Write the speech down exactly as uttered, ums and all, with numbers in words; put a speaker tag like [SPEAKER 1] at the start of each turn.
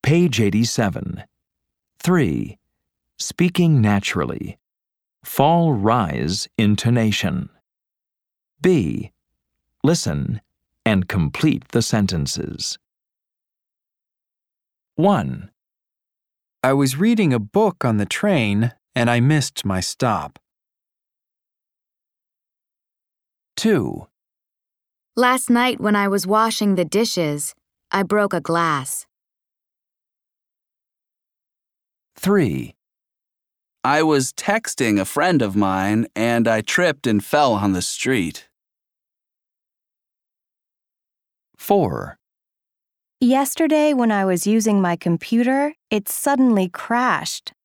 [SPEAKER 1] Page eighty-seven. three. Speaking naturally. Fall-rise intonation. B. Listen and complete the sentences. one.
[SPEAKER 2] I was reading a book on the train and I missed my stop.
[SPEAKER 1] two.
[SPEAKER 3] Last night when I was washing the dishes, I broke a glass.
[SPEAKER 1] three.
[SPEAKER 4] I was texting a friend of mine and I tripped and fell on the street.
[SPEAKER 1] four.
[SPEAKER 5] Yesterday, when I was using my computer, it suddenly crashed.